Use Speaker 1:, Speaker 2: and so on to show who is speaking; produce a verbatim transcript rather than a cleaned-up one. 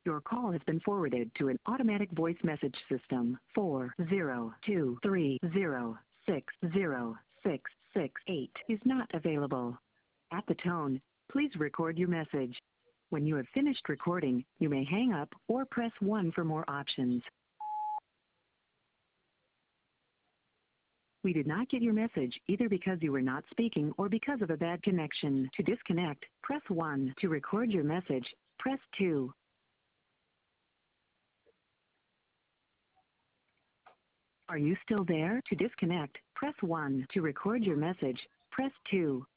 Speaker 1: Your call has been forwarded to an automatic voice message system. four zero two three zero six zero six six eight is not available. At the tone, please record your message. When you have finished recording, you may hang up or press one for more options. We did not get your message either because you were not speaking or because of a bad connection. To disconnect, press one. To record your message, press two. Are you still there? To disconnect, press one. To record your message, press two.